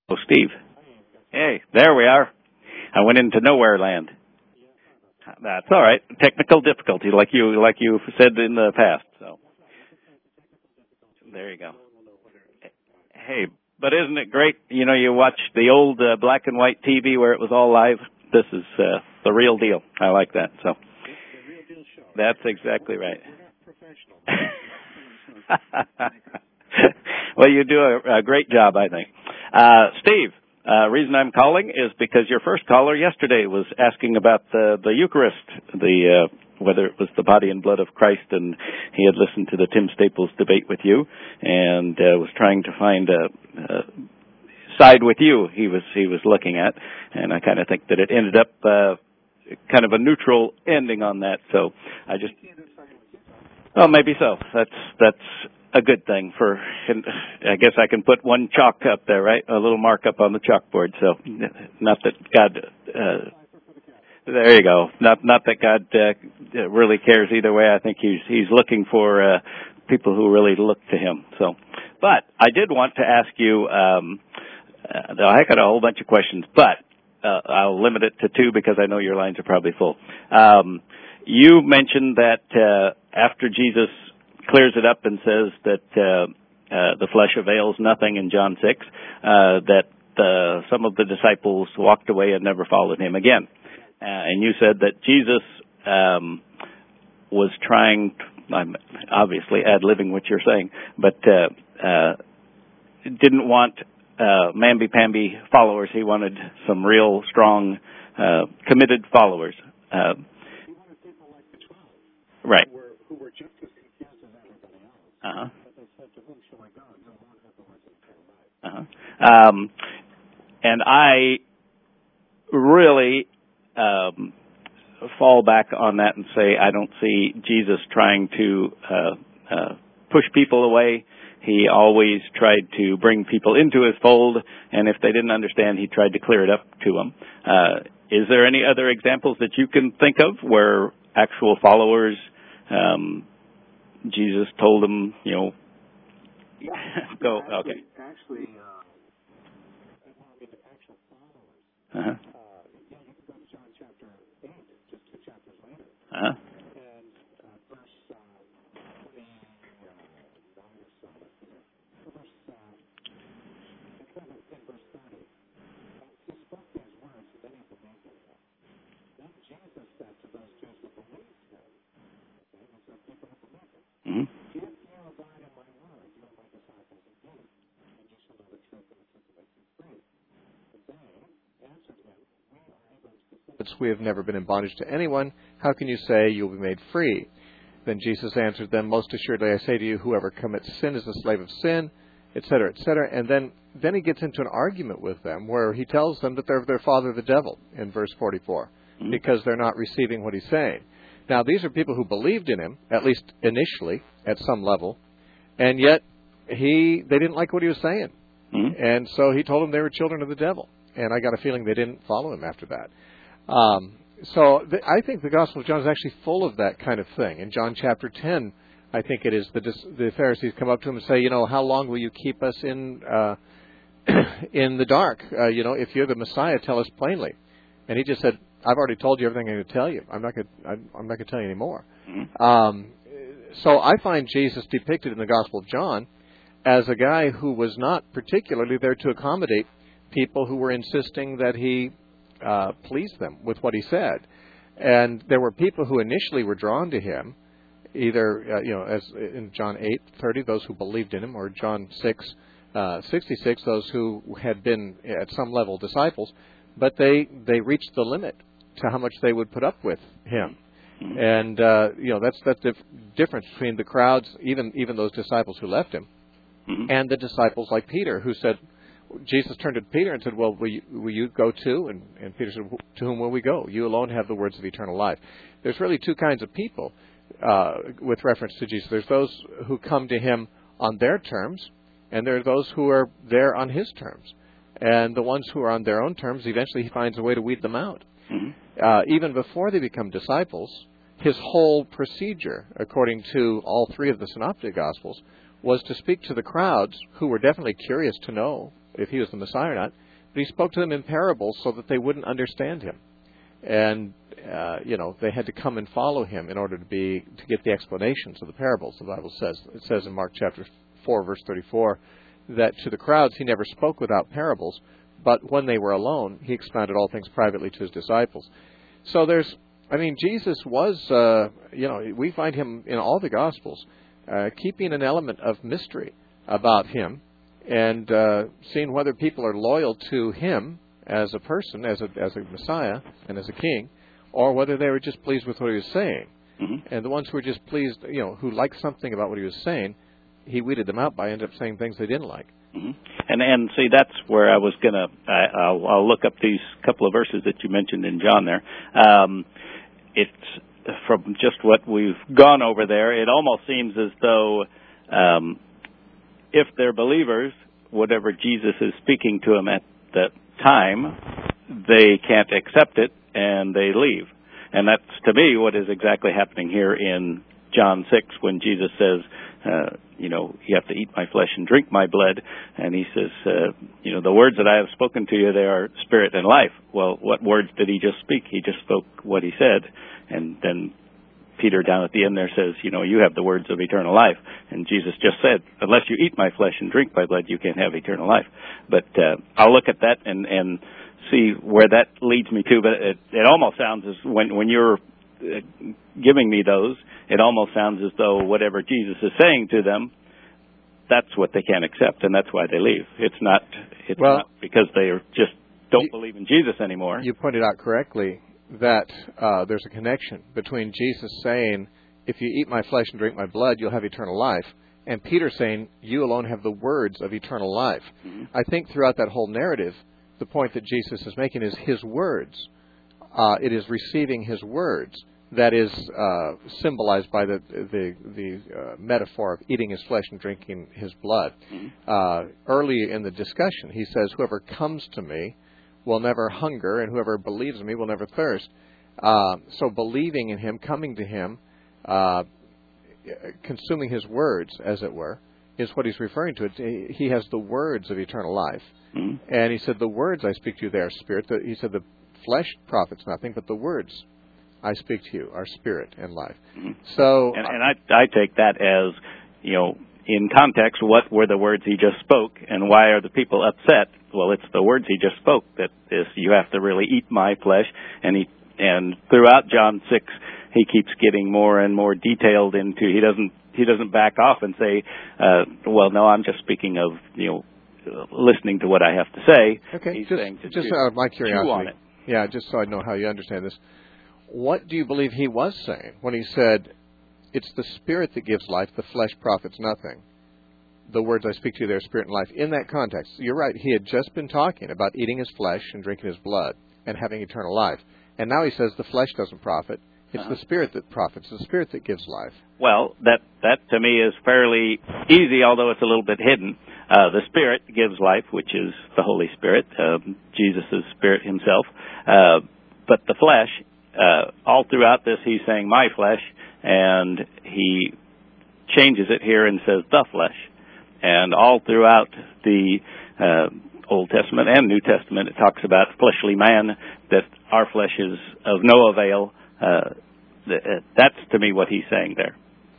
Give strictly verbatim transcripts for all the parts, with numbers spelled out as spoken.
Oh, Steve. Hey, there we are. I went into nowhere land. That's all right. Technical difficulty, like you like you said in the past. So there you go. Hey, but isn't it great? You know, you watch the old uh, black and white T V where it was all live. This is uh, the real deal. I like that. So that's exactly right. Well, you do a, a great job, I think. Uh, Steve, uh, reason I'm calling is because your first caller yesterday was asking about the, the Eucharist, the uh, whether it was the body and blood of Christ, and he had listened to the Tim Staples debate with you, and uh, was trying to find a, a side with you. He was he was looking at, and I kind of think that it ended up uh, kind of a neutral ending on that. So I just, oh, maybe so. That's that's. A good thing for, I guess I can put one chalk up there, right? A little mark up on the chalkboard. So, not that God, uh, there you go. Not not that God uh, really cares either way. I think he's he's looking for uh, people who really look to him. So, but I did want to ask you. Um, uh, I got a whole bunch of questions, but uh, I'll limit it to two because I know your lines are probably full. Um, you mentioned that uh, after Jesus clears it up and says that uh, uh, the flesh avails nothing in John six, uh, that uh, some of the disciples walked away and never followed him again. Uh, and you said that Jesus um, was trying, to, I'm obviously ad-libbing what you're saying, but uh, uh, didn't want uh, mamby-pamby followers. He wanted some real strong, uh, committed followers. Uh, he wanted people like the twelve. Right. Who were, who were just as Uh-huh. Uh-huh. Um, and I really um, fall back on that and say I don't see Jesus trying to uh, uh, push people away. He always tried to bring people into his fold, and if they didn't understand, he tried to clear it up to them. Uh, is there any other examples that you can think of where actual followers um, Jesus told them, you know, yeah, go, actually, okay. Actually, uh, I mean, the actual followers. Uh-huh. Uh, yeah, you can go to John chapter eight, just two chapters later. Uh-huh. And uh, verse uh, twenty-nine or so, verse, uh, in verse thirty, uh, he spoke these words, and then he believed in him. Then Jesus said to those Jews who believed him, okay, these are people who believed him, Mm-hmm. if you abide in my word, you are my disciples indeed, and you shall know the truth, and the truth will make you free. And they answered him, we are able to sin. We have never been in bondage to anyone. How can you say you will be made free? Then Jesus answered them, most assuredly I say to you, whoever commits sin is the slave of sin, et cetera, et cetera. And then, then he gets into an argument with them where he tells them that they're their father the devil in verse forty-four, mm-hmm. because they're not receiving what he's saying. Now, these are people who believed in him, at least initially, at some level, and yet he they didn't like what he was saying. Mm-hmm. And so he told them they were children of the devil. And I got a feeling they didn't follow him after that. Um, so th- I think the Gospel of John is actually full of that kind of thing. In John chapter ten, I think it is, the, the Pharisees come up to him and say, you know, how long will you keep us in uh, in the dark? Uh, you know, if you're the Messiah, tell us plainly. And he just said, I've already told you everything I'm going to tell you. I'm not going to, I'm not going to tell you anymore. Mm-hmm. Um, so I find Jesus depicted in the Gospel of John as a guy who was not particularly there to accommodate people who were insisting that he uh, please them with what he said. And there were people who initially were drawn to him, either, uh, you know, as in John eight thirty, those who believed in him, or John six sixty-six, those who had been at some level disciples, but they, they reached the limit to how much they would put up with him. And, uh, you know, that's, that's the difference between the crowds, even, even those disciples who left him, mm-hmm. and the disciples like Peter, who said, Jesus turned to Peter and said, well, will you, will you go too? And, and Peter said, to whom will we go? You alone have the words of eternal life. There's really two kinds of people uh, with reference to Jesus. There's those who come to him on their terms, and there are those who are there on his terms. And the ones who are on their own terms, eventually he finds a way to weed them out. Mm-hmm. Uh, even before they become disciples, his whole procedure, according to all three of the Synoptic Gospels, was to speak to the crowds who were definitely curious to know if he was the Messiah or not, but he spoke to them in parables so that they wouldn't understand him. And, uh, you know, they had to come and follow him in order to be to get the explanations of the parables, the Bible says. It says in Mark chapter four, verse thirty-four, that to the crowds he never spoke without parables, but when they were alone, he expounded all things privately to his disciples. So there's, I mean, Jesus was, uh, you know, we find him in all the Gospels, uh, keeping an element of mystery about him and uh, seeing whether people are loyal to him as a person, as a as a Messiah and as a king, or whether they were just pleased with what he was saying. Mm-hmm. And the ones who were just pleased, you know, who liked something about what he was saying, he weeded them out by ending up saying things they didn't like. Mm-hmm. And and see, that's where I was going to, I'll, I'll look up these couple of verses that you mentioned in John there. Um, it's, from just what we've gone over there, it almost seems as though um, if they're believers, whatever Jesus is speaking to them at that time, they can't accept it and they leave. And that's, to me, what is exactly happening here in John six when Jesus says, uh, you know, you have to eat my flesh and drink my blood. And he says, uh, you know, the words that I have spoken to you, they are spirit and life. Well, what words did he just speak? He just spoke what he said. And then Peter down at the end there says, you know, you have the words of eternal life. And Jesus just said, unless you eat my flesh and drink my blood, you can't have eternal life. But uh, I'll look at that and, and see where that leads me to. But it, it almost sounds as when, when you're uh, giving me those, it almost sounds as though whatever Jesus is saying to them, that's what they can't accept, and that's why they leave. It's not, it's well, not because they just don't you, believe in Jesus anymore. You pointed out correctly that uh, there's a connection between Jesus saying, if you eat my flesh and drink my blood, you'll have eternal life, and Peter saying, you alone have the words of eternal life. Mm-hmm. I think throughout that whole narrative, the point that Jesus is making is his words. Uh, it is receiving his words that is uh, symbolized by the the, the uh, metaphor of eating his flesh and drinking his blood. Mm-hmm. Uh, early in the discussion, he says, whoever comes to me will never hunger, and whoever believes in me will never thirst. Uh, so believing in him, coming to him, uh, consuming his words, as it were, is what he's referring to. He has the words of eternal life. Mm-hmm. And he said, the words I speak to you, they are spirit. He said, the flesh profits nothing, but the words I speak to you are spirit and life. Mm-hmm. So, and, and I, I take that as, you know, in context, what were the words he just spoke, and why are the people upset? Well, it's the words he just spoke that is, you have to really eat my flesh. And he, and throughout John six, he keeps getting more and more detailed into. He doesn't, he doesn't back off and say, uh, well, no, I'm just speaking of, you know, listening to what I have to say. Okay, He's just, saying to just chew, out of my curiosity. chew on it. Yeah, just so I know how you understand this. What do you believe he was saying when he said, it's the spirit that gives life, the flesh profits nothing? The words I speak to you, they're spirit and life. In that context, you're right, he had just been talking about eating his flesh and drinking his blood and having eternal life. And now he says the flesh doesn't profit. It's uh-huh. the spirit that profits, the spirit that gives life. Well, that, that to me is fairly easy, although it's a little bit hidden. Uh, the spirit gives life, which is the Holy Spirit, uh, Jesus' spirit himself. Uh, but the flesh, uh, all throughout this, he's saying my flesh, and he changes it here and says the flesh. And all throughout the uh, Old Testament and New Testament, it talks about fleshly man, that our flesh is of no avail. Uh, that's, to me, what he's saying there.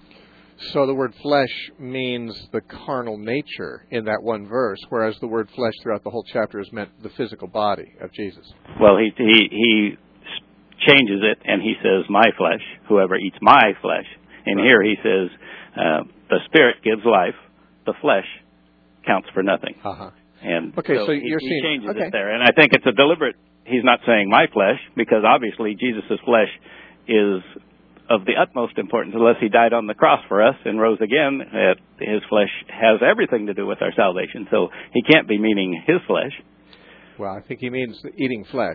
So the word flesh means the carnal nature in that one verse, whereas the word flesh throughout the whole chapter is meant the physical body of Jesus. Well, he he he changes it, and he says, my flesh, whoever eats my flesh. And right. Here he says, uh, the spirit gives life, the flesh counts for nothing. Uh-huh. And okay, so, so he, you're he seeing, changes okay. it there. And I think it's a deliberate, he's not saying my flesh, because obviously Jesus' flesh is of the utmost importance. Unless he died on the cross for us and rose again, uh, his flesh has everything to do with our salvation. So he can't be meaning his flesh. Well, I think he means eating flesh.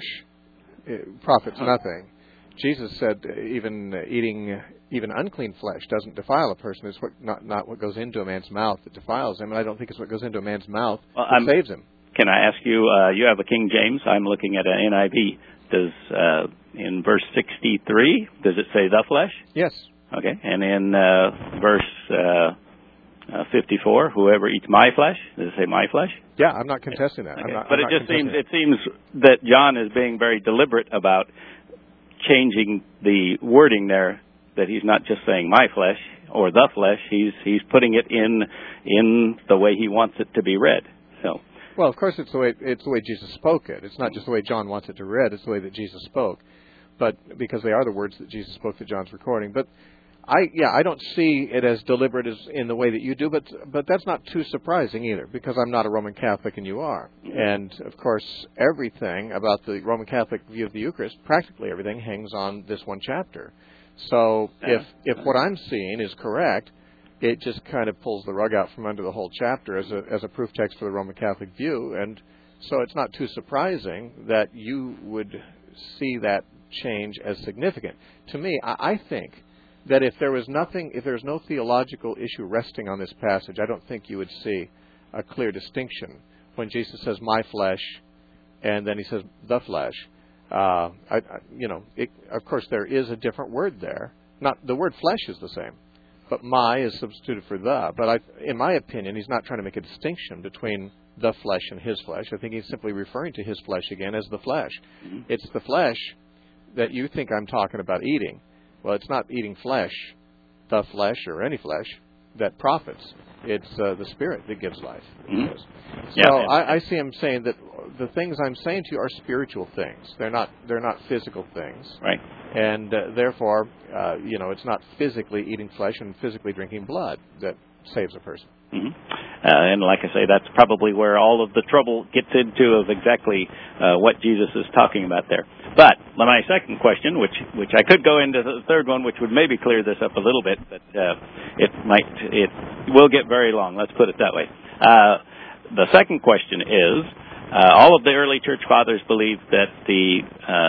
It profits nothing. Jesus said even eating even unclean flesh doesn't defile a person. It's what, not, not what goes into a man's mouth that defiles him, and I don't think it's what goes into a man's mouth well, that I'm, saves him. Can I ask you, uh, you have a King James. I'm looking at an N I V. Does, uh, in verse sixty-three, does it say the flesh? Yes. Okay. And in uh, verse uh, uh, fifty-four, whoever eats my flesh. Does it say my flesh? Yeah, I'm not contesting that. Okay. I'm not, but I'm it just seems it. it seems that John is being very deliberate about changing the wording there. That he's not just saying my flesh or the flesh. He's he's putting it in in the way he wants it to be read. So. Well, of course, it's the way it's the way Jesus spoke it. It's not just the way John wants it to read. It's the way that Jesus spoke. But because they are the words that Jesus spoke that John's recording. But I, yeah, I don't see it as deliberate as in the way that you do, but but that's not too surprising either, because I'm not a Roman Catholic and you are. And, of course, everything about the Roman Catholic view of the Eucharist, practically everything, hangs on this one chapter. So if if what I'm seeing is correct, it just kind of pulls the rug out from under the whole chapter as a as a proof text for the Roman Catholic view. And so it's not too surprising that you would see that change as significant. To me, I, I think that if there was nothing, if there was no theological issue resting on this passage, I don't think you would see a clear distinction when Jesus says my flesh and then he says the flesh. Uh, I, I, you know, it, of course, there is a different word there. Not the word flesh is the same, but my is substituted for the. But I, in my opinion, he's not trying to make a distinction between the flesh and his flesh. I think he's simply referring to his flesh again as the flesh. Mm-hmm. It's the flesh that you think I'm talking about eating. Well, it's not eating flesh, the flesh or any flesh that profits. It's uh, the Spirit that gives life. Mm-hmm. So yeah, I, I see him saying that the things I'm saying to you are spiritual things. They're not. They're not physical things. Right. And uh, therefore, uh, you know, it's not physically eating flesh and physically drinking blood that saves a person. Mm-hmm. Uh, and like I say, that's probably where all of the trouble gets into of exactly uh, what Jesus is talking about there. But my second question, which which I could go into the third one, which would maybe clear this up a little bit, but uh, it might it will get very long. Let's put it that way. Uh, the second question is, uh, all of the early church fathers believed that the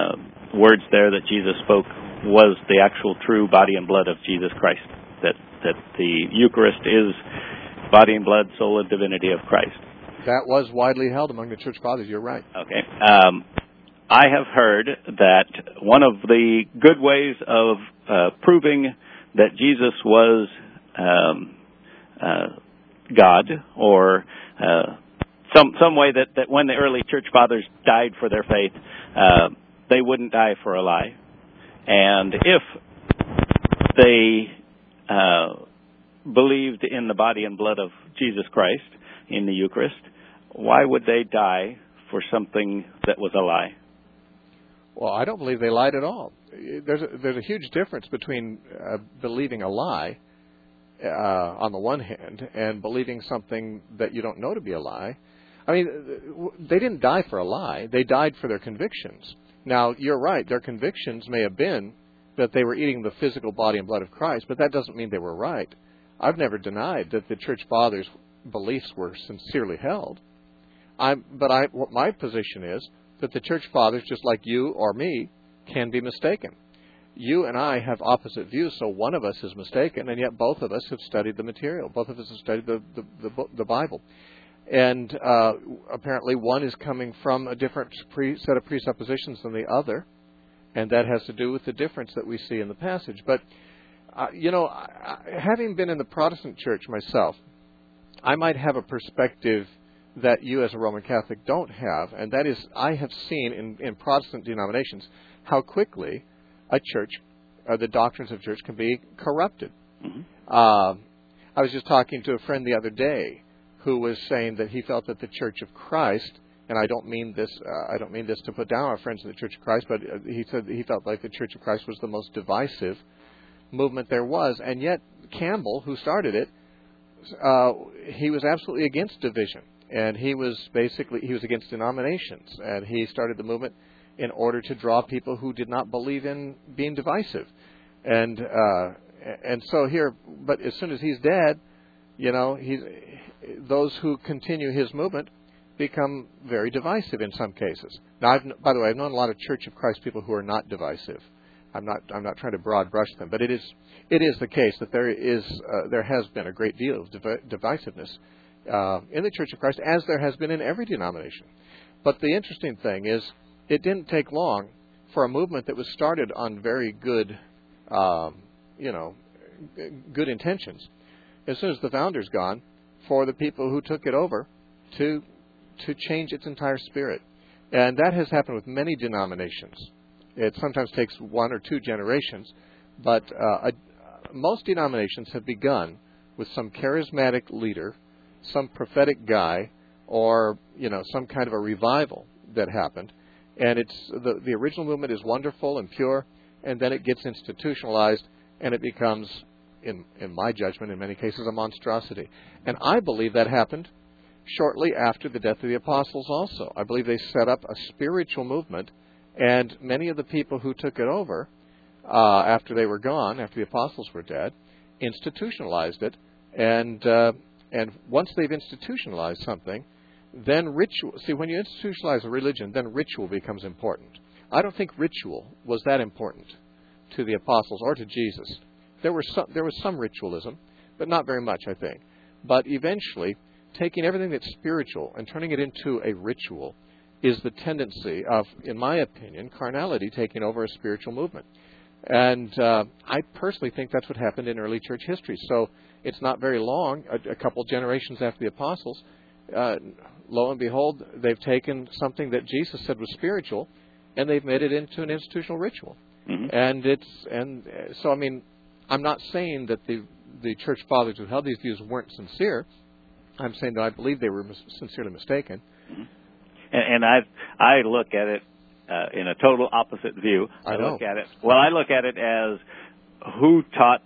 uh, words there that Jesus spoke was the actual true body and blood of Jesus Christ. That that the Eucharist is body and blood, soul and divinity of Christ. That was widely held among the church fathers. You're right. Okay. Um, I have heard that one of the good ways of uh, proving that Jesus was um, uh, God, or uh, some some way that, that when the early church fathers died for their faith, uh, they wouldn't die for a lie. And if they uh, believed in the body and blood of Jesus Christ in the Eucharist, why would they die for something that was a lie? Well, I don't believe they lied at all. There's a, there's a huge difference between uh, believing a lie uh, on the one hand and believing something that you don't know to be a lie. I mean, they didn't die for a lie. They died for their convictions. Now, you're right. Their convictions may have been that they were eating the physical body and blood of Christ, but that doesn't mean they were right. I've never denied that the church fathers' beliefs were sincerely held. I, but I, what my position is that the church fathers, just like you or me, can be mistaken. You and I have opposite views, so one of us is mistaken, and yet both of us have studied the material. Both of us have studied the, the, the, the Bible. And uh, apparently one is coming from a different pre- set of presuppositions than the other, and that has to do with the difference that we see in the passage. But, uh, you know, I, having been in the Protestant church myself, I might have a perspective that you as a Roman Catholic don't have, and that is I have seen in, in Protestant denominations how quickly a church, or the doctrines of church, can be corrupted. Mm-hmm. Uh, I was just talking to a friend the other day who was saying that he felt that the Church of Christ, and I don't mean this, uh, I don't mean this to put down our friends in the Church of Christ, but he said that he felt like the Church of Christ was the most divisive movement there was, and yet Campbell, who started it, uh, he was absolutely against division. And he was basically, he was against denominations. And he started the movement in order to draw people who did not believe in being divisive. And uh, and so here, but as soon as he's dead, you know, he's, those who continue his movement become very divisive in some cases. Now, I've, by the way, I've known a lot of Church of Christ people who are not divisive. I'm not I'm not trying to broad brush them, but it is it is the case that there is uh, there has been a great deal of div- divisiveness Uh, in the Church of Christ, as there has been in every denomination. But the interesting thing is, it didn't take long for a movement that was started on very good, um, you know, good intentions as soon as the founder's gone, for the people who took it over to to change its entire spirit. And that has happened with many denominations. It sometimes takes one or two generations, but uh, a, most denominations have begun with some charismatic leader, some prophetic guy, or you know some kind of a revival that happened. And it's the, the original movement is wonderful and pure, and then it gets institutionalized, and it becomes, in, in my judgment, in many cases, a monstrosity. And I believe that happened shortly after the death of the apostles also. I believe they set up a spiritual movement, and many of the people who took it over uh, after they were gone, after the apostles were dead, institutionalized it. And uh, and once they've institutionalized something, then ritual. See, when you institutionalize a religion, then ritual becomes important. I don't think ritual was that important to the apostles or to Jesus. There were some, there was some ritualism, but not very much, I think. But eventually, taking everything that's spiritual and turning it into a ritual is the tendency of, in my opinion, carnality taking over a spiritual movement. And uh, I personally think that's what happened in early church history. So it's not very long, a, a couple generations after the apostles, uh, lo and behold, they've taken something that Jesus said was spiritual, and they've made it into an institutional ritual. Mm-hmm. And it's and so I mean, I'm not saying that the the church fathers who held these views weren't sincere. I'm saying that I believe they were mis- sincerely mistaken. Mm-hmm. And, and I I look at it uh, in a total opposite view. I, I know. look at it well. I look at it as who taught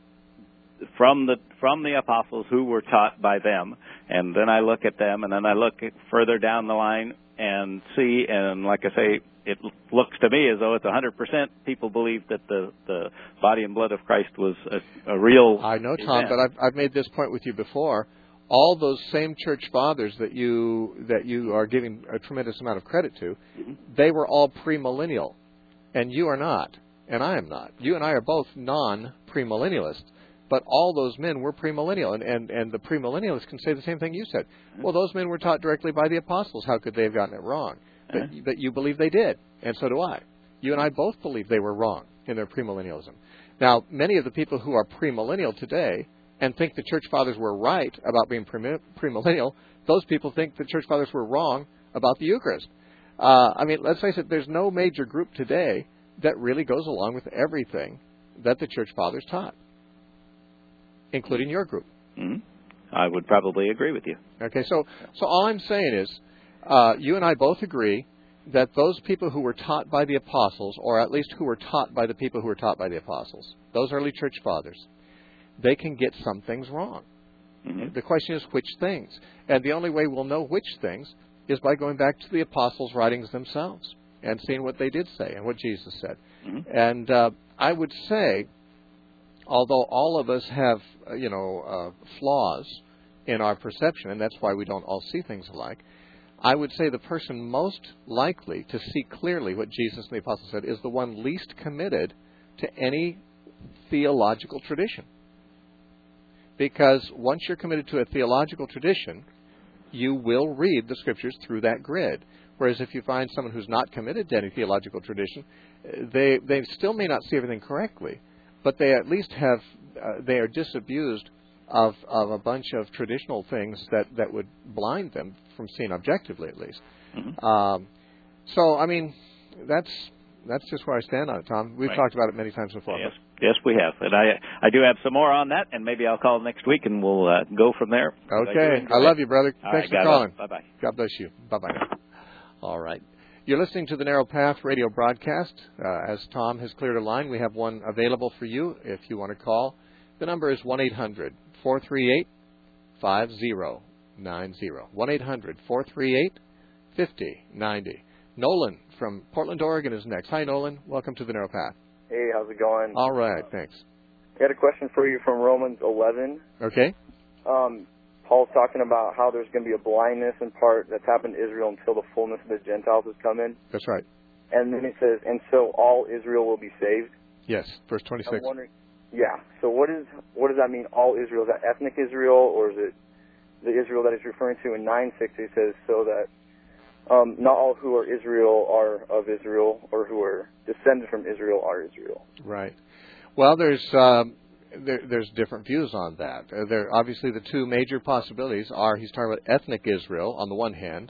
from the from the apostles, who were taught by them, and then I look at them, and then I look at further down the line and see, and like I say, it looks to me as though it's one hundred percent people believe that the, the body and blood of Christ was a, a real I know, Tom, event. but I've, I've made this point with you before. All those same church fathers that you that you are giving a tremendous amount of credit to, mm-hmm. they were all premillennial, and you are not, and I am not. You and I are both non-premillennialists. But all those men were premillennial, and, and, and the premillennialists can say the same thing you said. Well, those men were taught directly by the apostles. How could they have gotten it wrong? But, uh-huh. but you believe they did, and so do I. You and I both believe they were wrong in their premillennialism. Now, many of the people who are premillennial today and think the church fathers were right about being premillennial, those people think the church fathers were wrong about the Eucharist. Uh, I mean, let's face it, there's no major group today that really goes along with everything that the church fathers taught, including your group. Mm-hmm. I would probably agree with you. Okay, so so all I'm saying is, uh, you and I both agree that those people who were taught by the apostles, or at least who were taught by the people who were taught by the apostles, those early church fathers, they can get some things wrong. Mm-hmm. The question is which things. And the only way we'll know which things is by going back to the apostles' writings themselves and seeing what they did say and what Jesus said. Mm-hmm. And uh, I would say, although all of us have, uh, you know, uh, flaws in our perception, and that's why we don't all see things alike, I would say the person most likely to see clearly what Jesus and the apostles said is the one least committed to any theological tradition. Because once you're committed to a theological tradition, you will read the Scriptures through that grid. Whereas if you find someone who's not committed to any theological tradition, they they still may not see everything correctly, but they at least have, uh, they are disabused of, of a bunch of traditional things that, that would blind them from seeing objectively, at least. Mm-hmm. Um, so, I mean, that's that's just where I stand on it, Tom. We've right. talked about it many times before. Yes, yes, we have. And I I do have some more on that, and maybe I'll call next week, and we'll uh, go from there. Okay. I, I love you, brother. All Thanks right, for calling. Bye-bye. God bless you. Bye-bye now. All right. You're listening to the Narrow Path radio broadcast. Uh, as Tom has cleared a line, we have one available for you if you want to call. The number is one eight hundred four three eight five zero nine zero. one eight hundred four three eight five zero nine zero. Nolan from Portland, Oregon is next. Hi, Nolan. Welcome to the Narrow Path. Hey, how's it going? All right, thanks. I had a question for you from Romans eleven. Okay. Um, Paul's talking about how there's going to be a blindness in part that's happened to Israel until the fullness of the Gentiles has come in. That's right. And then it says, and so all Israel will be saved. Yes, verse twenty-six. I'm wondering, yeah, so what is what does that mean, all Israel? Is that ethnic Israel, or is it the Israel that he's referring to in nine sixty? It says, so that um, not all who are Israel are of Israel, or who are descended from Israel are Israel. Right. Well, there's, um, there, there's different views on that. Uh, there obviously the two major possibilities are he's talking about ethnic Israel on the one hand,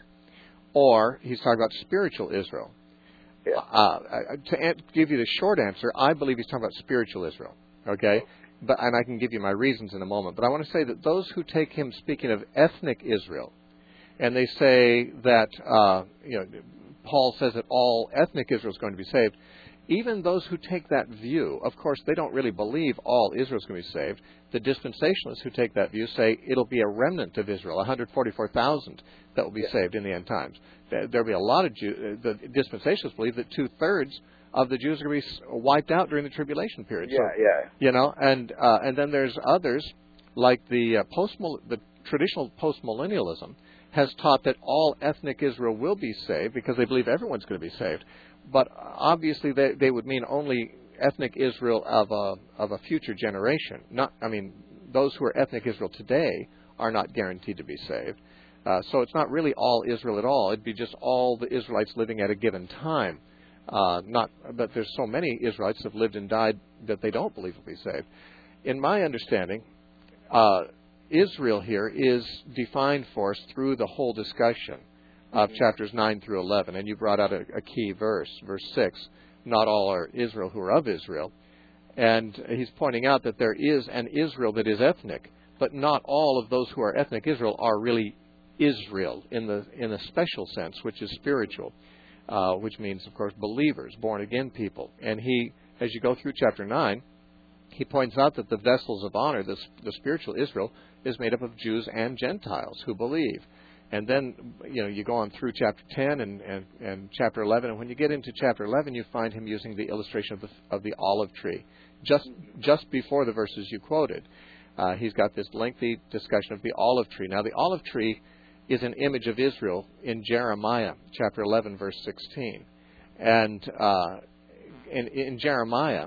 or he's talking about spiritual Israel. Yeah. Uh, to an- give you the short answer, I believe he's talking about spiritual Israel. Okay, but and I can give you my reasons in a moment. But I want to say that those who take him speaking of ethnic Israel, and they say that uh, you know Paul says that all ethnic Israel is going to be saved. Even those who take that view, of course, they don't really believe all Israel is going to be saved. The dispensationalists who take that view say it'll be a remnant of Israel, one hundred forty-four thousand that will be yeah. saved in the end times. There'll be a lot of Jews. The dispensationalists believe that two-thirds of the Jews are going to be wiped out during the tribulation period. Yeah, so, yeah. You know, and uh, and then there's others, like the uh, post the traditional postmillennialism has taught that all ethnic Israel will be saved because they believe everyone's going to be saved. But obviously, they they would mean only ethnic Israel of a of a future generation. Not, I mean, those who are ethnic Israel today are not guaranteed to be saved. Uh, so it's not really all Israel at all. It'd be just all the Israelites living at a given time. Uh, not, but there's so many Israelites that have lived and died that they don't believe will be saved. In my understanding, uh, Israel here is defined for us through the whole discussion of chapters nine through eleven. And you brought out a, a key verse, verse six. Not all are Israel who are of Israel. And he's pointing out that there is an Israel that is ethnic, but not all of those who are ethnic Israel are really Israel in the in a special sense, which is spiritual, uh, which means, of course, believers, born-again people. And he, as you go through chapter nine, he points out that the vessels of honor, the, the spiritual Israel, is made up of Jews and Gentiles who believe. And then, you know, you go on through chapter ten and, and, and chapter eleven, and when you get into chapter eleven, you find him using the illustration of the, of the olive tree, just just before the verses you quoted. Uh, he's got this lengthy discussion of the olive tree. Now, the olive tree is an image of Israel in Jeremiah, chapter eleven, verse sixteen. And uh, in, in Jeremiah,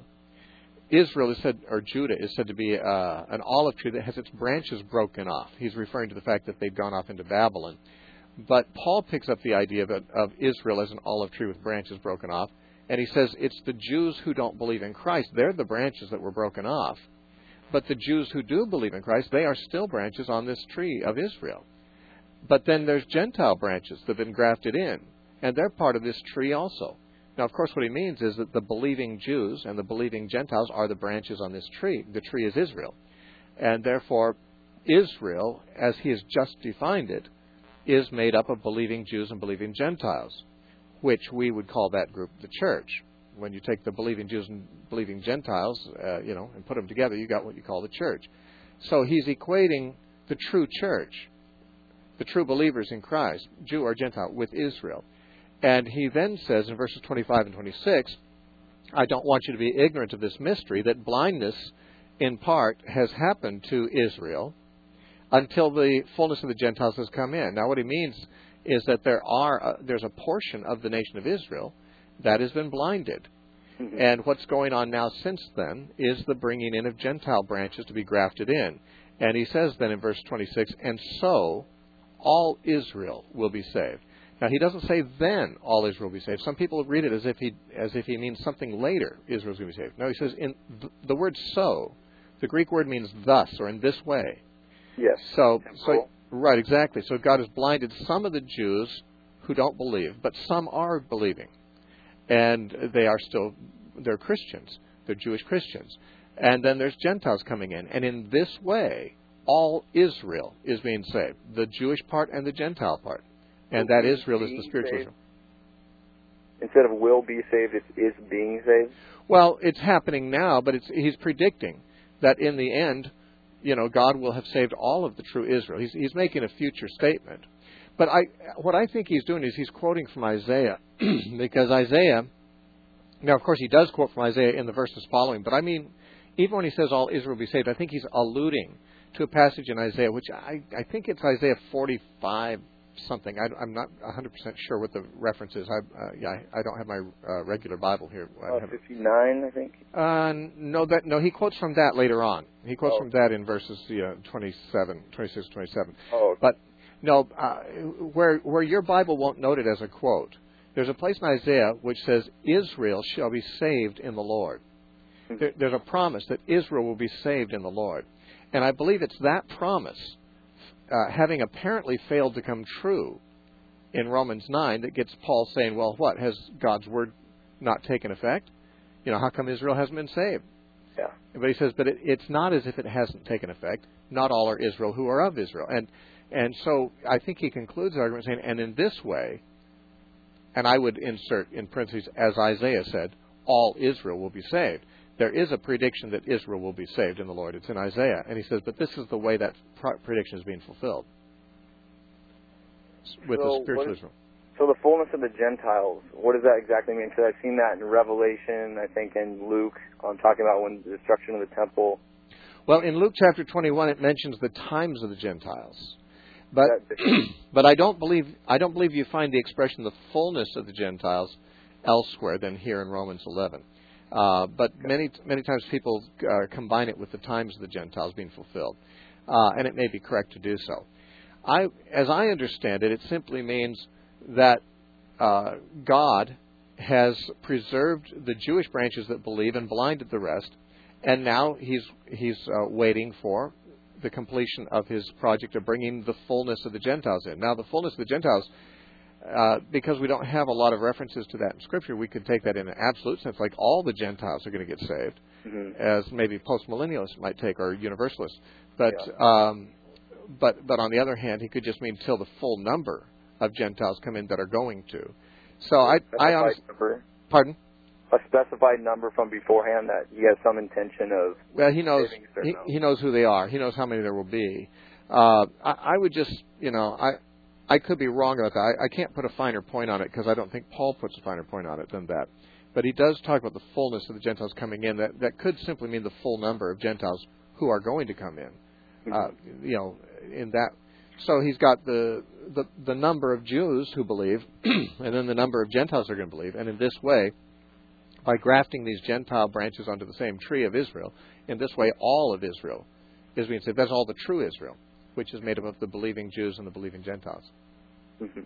Israel is said, or Judah is said to be uh, an olive tree that has its branches broken off. He's referring to the fact that they've gone off into Babylon. But Paul picks up the idea of, of Israel as an olive tree with branches broken off, and he says it's the Jews who don't believe in Christ. They're the branches that were broken off. But the Jews who do believe in Christ, they are still branches on this tree of Israel. But then there's Gentile branches that have been grafted in, and they're part of this tree also. Now, of course, what he means is that the believing Jews and the believing Gentiles are the branches on this tree. The tree is Israel. And therefore, Israel, as he has just defined it, is made up of believing Jews and believing Gentiles, which we would call that group the church. When you take the believing Jews and believing Gentiles, uh, you know, and put them together, you got what you call the church. So he's equating the true church, the true believers in Christ, Jew or Gentile, with Israel. And he then says in verses twenty-five and twenty-six, I don't want you to be ignorant of this mystery, that blindness in part has happened to Israel until the fullness of the Gentiles has come in. Now what he means is that there are a, there's a portion of the nation of Israel that has been blinded. Mm-hmm. And what's going on now since then is the bringing in of Gentile branches to be grafted in. And he says then in verse twenty-six, and so all Israel will be saved. Now, he doesn't say then all Israel will be saved. Some people read it as if he as if he means something later Israel's going to be saved. No, he says in th- the word so, the Greek word means thus or in this way. Yes. So, so right, exactly. So God has blinded some of the Jews who don't believe, but some are believing. And they are still, they're Christians. They're Jewish Christians. And then there's Gentiles coming in. And in this way, all Israel is being saved. The Jewish part and the Gentile part. And that Israel is the spiritual Israel. Instead of will be saved, it's is being saved? Well, it's happening now, but it's, he's predicting that in the end, you know, God will have saved all of the true Israel. He's, he's making a future statement. But I, what I think he's doing is he's quoting from Isaiah, because Isaiah, now of course he does quote from Isaiah in the verses following, but I mean, even when he says all Israel will be saved, I think he's alluding to a passage in Isaiah, which I, I think it's Isaiah forty-five something. I, I'm not one hundred percent sure what the reference is. I, uh, yeah, I, I don't have my uh, regular Bible here. Uh, fifty-nine, I think. Uh, no, that no. He quotes from that later on. He quotes oh. from that in verses yeah, twenty-seven, twenty-six, twenty-seven. Oh, okay. But no, uh, where where your Bible won't note it as a quote, there's a place in Isaiah which says Israel shall be saved in the Lord. There, there's a promise that Israel will be saved in the Lord. And I believe it's that promise, uh, having apparently failed to come true in Romans nine, that gets Paul saying, well, what? Has God's word not taken effect? You know, how come Israel hasn't been saved? Yeah. But he says, but it, it's not as if it hasn't taken effect. Not all are Israel who are of Israel. And and so I think he concludes the argument saying, and in this way, and I would insert in parentheses, as Isaiah said, all Israel will be saved. There is a prediction that Israel will be saved in the Lord. It's in Isaiah. And he says, but this is the way that prediction is being fulfilled with so the spiritual is, Israel. So the fullness of the Gentiles, what does that exactly mean? Because I've seen that in Revelation, I think in Luke, on talking about when the destruction of the temple. Well, in Luke chapter twenty-one, it mentions the times of the Gentiles. But but I don't believe I don't believe you find the expression the fullness of the Gentiles elsewhere than here in Romans eleven. Uh, but many many times people uh, combine it with the times of the Gentiles being fulfilled, uh, and it may be correct to do so. I, as I understand it, it simply means that uh, God has preserved the Jewish branches that believe and blinded the rest, and now He's He's uh, waiting for the completion of His project of bringing the fullness of the Gentiles in. Now, the fullness of the Gentiles, uh, because we don't have a lot of references to that in Scripture, we could take that in an absolute sense, like all the Gentiles are going to get saved, mm-hmm. as maybe postmillennialists might take, or universalists. But yeah. um, but but on the other hand, he could just mean till the full number of Gentiles come in that are going to. So I, I honestly, pardon? A specified number from beforehand that he has some intention of. Well, he knows he, he knows who they are. He knows how many there will be. Uh, I, I would just, you know, I I could be wrong about that. I, I can't put a finer point on it because I don't think Paul puts a finer point on it than that. But he does talk about the fullness of the Gentiles coming in. That that could simply mean the full number of Gentiles who are going to come in. Mm-hmm. Uh, you know, in that. So he's got the, the the number of Jews who believe, and then the number of Gentiles who are going to believe. And in this way, by grafting these Gentile branches onto the same tree of Israel, in this way all of Israel is being saved. That's all the true Israel, which is made up of the believing Jews and the believing Gentiles. Mm-hmm.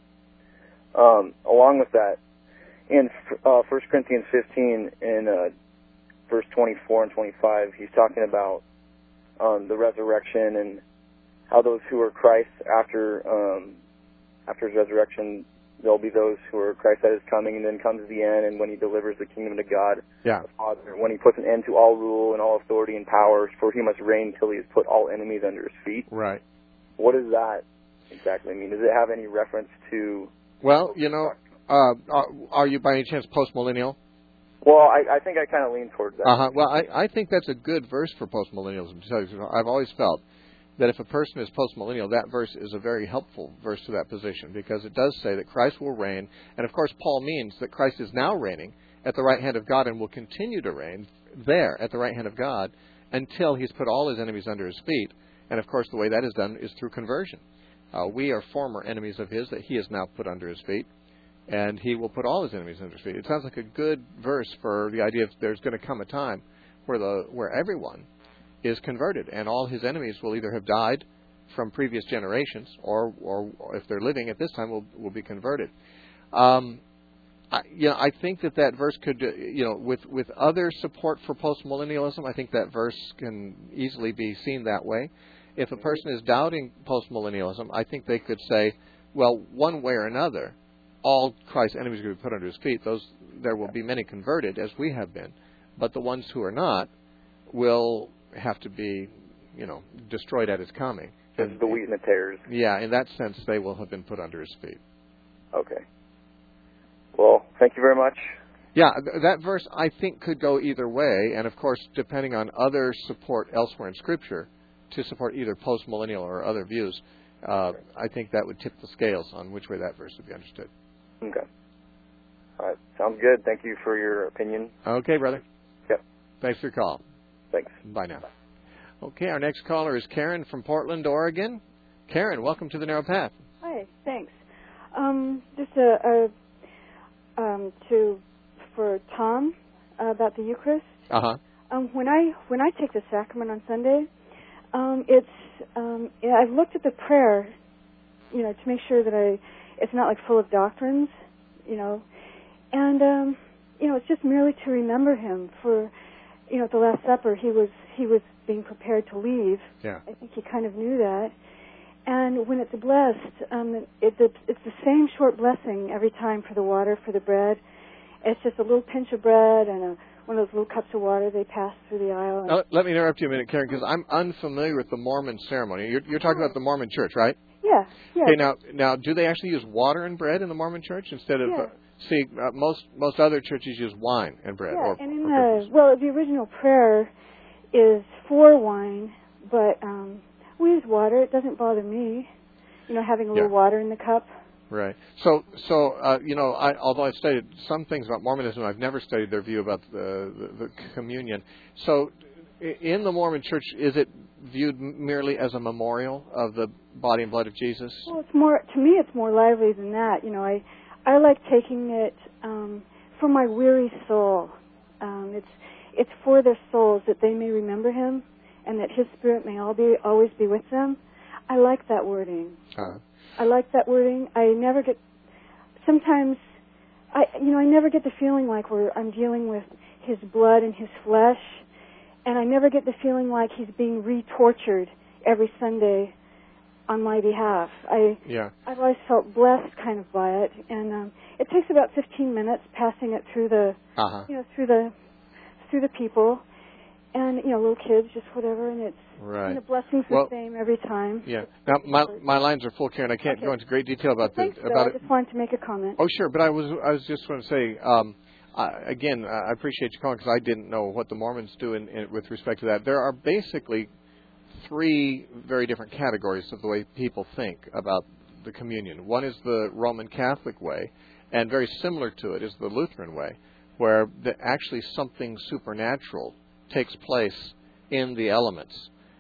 Um, along with that, in uh, First Corinthians fifteen, in uh, verse twenty-four and twenty-five, he's talking about um, the resurrection and how those who are Christ after um, after his resurrection, there'll be those who are Christ that is coming, and then comes the end, and when he delivers the kingdom to God, yeah. the Father, when he puts an end to all rule and all authority and power, for he must reign till he has put all enemies under his feet. Right. What does that exactly mean? Does it have any reference to... Well, you know, uh, are, are you by any chance postmillennial? Well, I, I think I kind of lean towards that. Uh-huh. Well, I, I think that's a good verse for postmillennialism. I've always felt that if a person is postmillennial, that verse is a very helpful verse to that position, because it does say that Christ will reign, and of course Paul means that Christ is now reigning at the right hand of God and will continue to reign there at the right hand of God until he's put all his enemies under his feet. And of course the way that is done is through conversion. Uh, we are former enemies of his that he has now put under his feet, and he will put all his enemies under his feet. It sounds like a good verse for the idea of there's going to come a time where the where everyone is converted, and all his enemies will either have died from previous generations, or, or, or if they're living at this time, will will be converted. Um, I, you know, I think that that verse could, uh, you know, with with other support for postmillennialism, I think that verse can easily be seen that way. If a person is doubting postmillennialism, I think they could say, well, one way or another, all Christ's enemies are going to be put under his feet. Those there will be many converted, as we have been, but the ones who are not will have to be, you know, destroyed at his coming. As the wheat and the tares. Yeah, in that sense, they will have been put under his feet. Okay. Well, thank you very much. Yeah, th- that verse, I think, could go either way, and of course, depending on other support elsewhere in Scripture to support either postmillennial or other views, uh, I think that would tip the scales on which way that verse would be understood. Okay. All right. Sounds good. Thank you for your opinion. Okay, brother. Yep. Thanks for your call. Thanks. Bye now. Okay, our next caller is Karen from Portland, Oregon. Karen, welcome to the Narrow Path. Hi, thanks. Um, just a, a um, to for Tom uh, about the Eucharist. Uh huh. Um, when I when I take the sacrament on Sunday, um, it's um, yeah, I've looked at the prayer, you know, to make sure that I it's not like full of doctrines, you know, and um, you know, it's just merely to remember him for. you know, at the Last Supper, he was he was being prepared to leave. Yeah. I think he kind of knew that. And when it's blessed, um, it, it, it's the same short blessing every time for the water, for the bread. It's just a little pinch of bread and a, one of those little cups of water they pass through the aisle. Now, let me interrupt you a minute, Karen, because I'm unfamiliar with the Mormon ceremony. You're, you're talking about the Mormon Church, right? Yeah, yeah. Okay, now, now, do they actually use water and bread in the Mormon Church instead of? Yeah. Uh, see, uh, most most other churches use wine and bread. Yeah, or, and in or the well, the original prayer is for wine, but um, we use water. It doesn't bother me, you know, having a little yeah. water in the cup. Right. So, so uh, you know, I, although I've studied some things about Mormonism, I've never studied their view about the, the, the communion. So, in the Mormon Church, is it viewed merely as a memorial of the body and blood of Jesus? Well, it's more to me. It's more lively than that. You know, I I like taking it um, for my weary soul. Um, it's it's for their souls that they may remember Him, and that His Spirit may all be always be with them. I like that wording. Uh-huh. I like that wording. I never get. Sometimes, I you know, I never get the feeling like we're I'm dealing with His blood and His flesh. And I never get the feeling like he's being re-tortured every Sunday on my behalf. I, yeah. I've always felt blessed kind of by it. And um, it takes about fifteen minutes passing it through the, uh-huh. you know, through the, through the people. And, you know, little kids, just whatever. And it's, right. and the blessing's well, the same every time. Yeah. Now, my my lines are full, Karen. I can't okay. go into great detail about Thanks, the, Bill. about I it. just wanted to make a comment. Oh, sure. But I was I was just going to say, um, Uh, again, I appreciate you calling because I didn't know what the Mormons do in, in, with respect to that. There are basically three very different categories of the way people think about the communion. One is the Roman Catholic way, and very similar to it is the Lutheran way, where the, actually something supernatural takes place in the elements.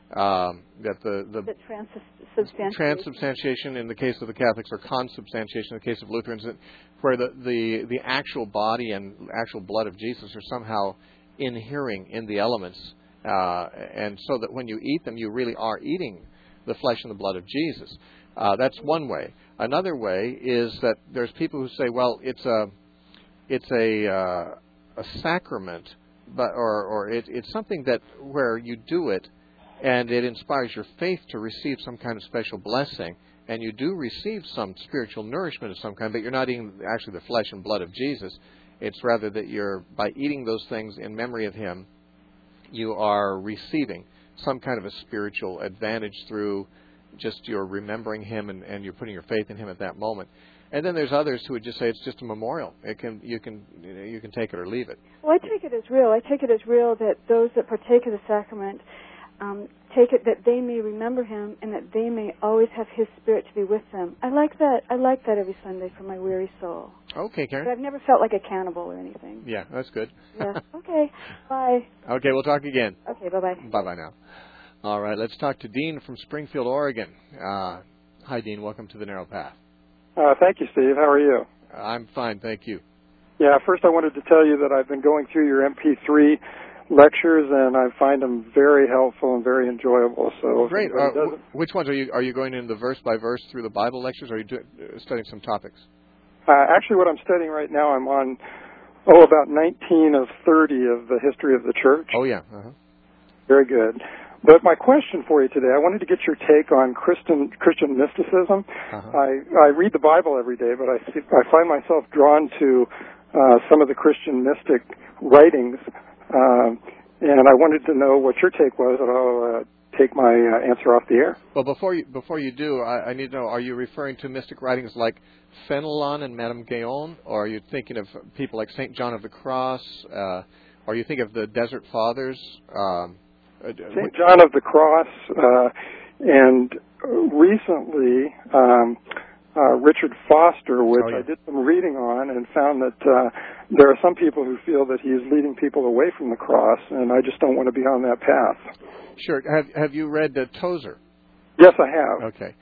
Um, that the, the, the transubstantiation. transubstantiation in the case of the Catholics, or consubstantiation in the case of Lutherans, where the, the, the actual body and actual blood of Jesus are somehow inhering in the elements, uh, and so that when you eat them, you really are eating the flesh and the blood of Jesus. Uh, that's one way. Another way is that there's people who say, well, it's a it's a uh, a sacrament, but or or it, it's something that where you do it, and it inspires your faith to receive some kind of special blessing, and you do receive some spiritual nourishment of some kind, but you're not eating actually the flesh and blood of Jesus. It's rather that you're, by eating those things in memory of Him, you are receiving some kind of a spiritual advantage through just your remembering Him, and, and you're putting your faith in Him at that moment. And then there's others who would just say it's just a memorial. It can you can you know, you can take it or leave it. Well, I take it as real. I take it as real that those that partake of the sacrament Um, take it that they may remember Him, and that they may always have His Spirit to be with them. I like that. I like that every Sunday for my weary soul. Okay, Karen. But I've never felt like a cannibal or anything. Yeah, that's good. Yeah. Okay. Bye. Okay, we'll talk again. Okay. Bye bye. Bye bye now. All right, let's talk to Dean from Springfield, Oregon. Uh, hi, Dean. Welcome to the Narrow Path. Uh, thank you, Steve. How are you? I'm fine, thank you. Yeah. First, I wanted to tell you that I've been going through your M P three lectures, and I find them very helpful and very enjoyable. So, great. Uh, w- which ones are you? Are you going into verse by verse through the Bible lectures, or are you do, uh, studying some topics? Uh, actually, what I'm studying right now, I'm on oh about nineteen of thirty of the history of the church. Oh yeah. Uh-huh. Very good. But my question for you today, I wanted to get your take on Christian Christian mysticism. Uh-huh. I I read the Bible every day, but I see, I find myself drawn to uh, some of the Christian mystic writings. Um, and I wanted to know what your take was, and I'll uh, take my uh, answer off the air. Well, before you before you do, I, I need to know: are you referring to mystic writings like Fenelon and Madame Guyon, or are you thinking of people like Saint John of the Cross? Uh, or are you thinking of the Desert Fathers? Um, Saint John of the Cross, uh, and recently. Um, Uh, Richard Foster, which oh, yeah. I did some reading on, and found that uh, there are some people who feel that he's leading people away from the cross, and I just don't want to be on that path. Sure. Have Have you read uh, Tozer? Yes, I have. Okay.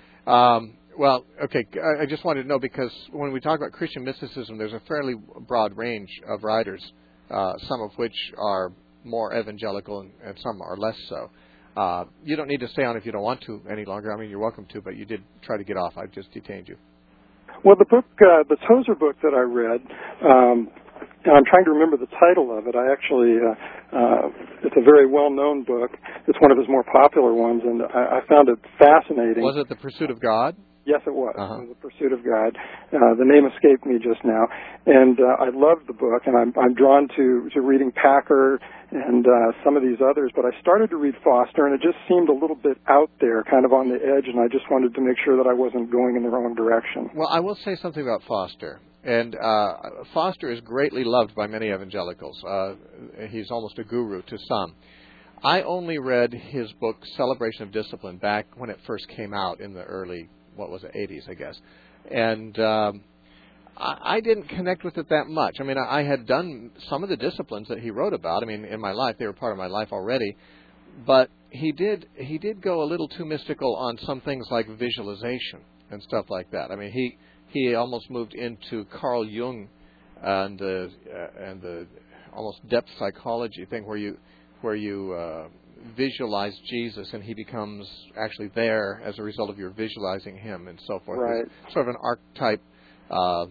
Um, well, okay. I, I just wanted to know, because when we talk about Christian mysticism, there's a fairly broad range of writers, uh, some of which are more evangelical and, and some are less so. Uh, you don't need to stay on if you don't want to any longer. I mean, you're welcome to, but you did try to get off. I just detained you. Well, the book, uh, the Tozer book that I read, um, and I'm trying to remember the title of it. I actually, uh, uh, it's a very well-known book. It's one of his more popular ones, and I, I found it fascinating. Was it The Pursuit of God? Yes, it was. Uh-huh. It was The Pursuit of God. Uh, the name escaped me just now. And uh, I loved the book, and I'm, I'm drawn to, to reading Packer and uh, some of these others. But I started to read Foster, and it just seemed a little bit out there, kind of on the edge, and I just wanted to make sure that I wasn't going in the wrong direction. Well, I will say something about Foster. And uh, Foster is greatly loved by many evangelicals. Uh, he's almost a guru to some. I only read his book, Celebration of Discipline, back when it first came out in the early, what was it, eighties, I guess. And um, I, I didn't connect with it that much. I mean, I, I had done some of the disciplines that he wrote about. I mean, in my life, they were part of my life already. But he did he did go a little too mystical on some things like visualization and stuff like that. I mean, he... He almost moved into Carl Jung and the uh, and the almost depth psychology thing, where you where you uh, visualize Jesus and he becomes actually there as a result of your visualizing him and so forth. Right. It's sort of an archetype uh,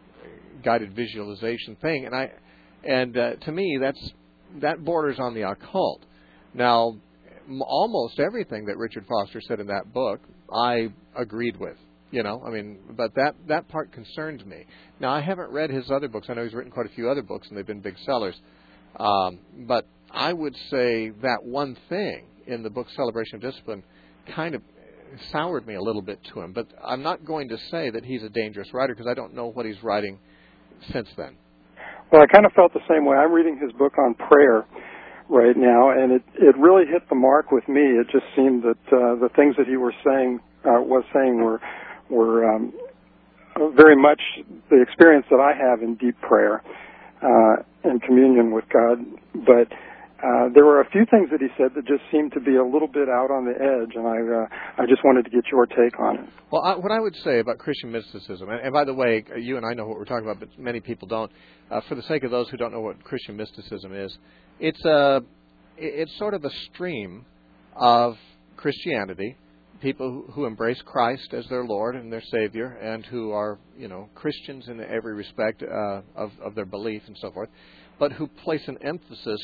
guided visualization thing, and I and uh, to me that's that borders on the occult. Now, m- almost everything that Richard Foster said in that book, I agreed with. You know, I mean, but that, that part concerned me. Now, I haven't read his other books. I know he's written quite a few other books, and they've been big sellers. Um, but I would say that one thing in the book Celebration of Discipline kind of soured me a little bit to him. But I'm not going to say that he's a dangerous writer, because I don't know what he's writing since then. Well, I kind of felt the same way. I'm reading his book on prayer right now, and it, it really hit the mark with me. It just seemed that uh, the things that he were saying, uh, was saying were... were um, very much the experience that I have in deep prayer uh, and communion with God. But uh, there were a few things that he said that just seemed to be a little bit out on the edge, and I uh, I just wanted to get your take on it. Well, I, what I would say about Christian mysticism, and, and by the way, you and I know what we're talking about, but many people don't. Uh, for the sake of those who don't know what Christian mysticism is, it's a it's sort of a stream of Christianity. People who embrace Christ as their Lord and their Savior, and who are, you know, Christians in every respect uh, of, of their belief and so forth, but who place an emphasis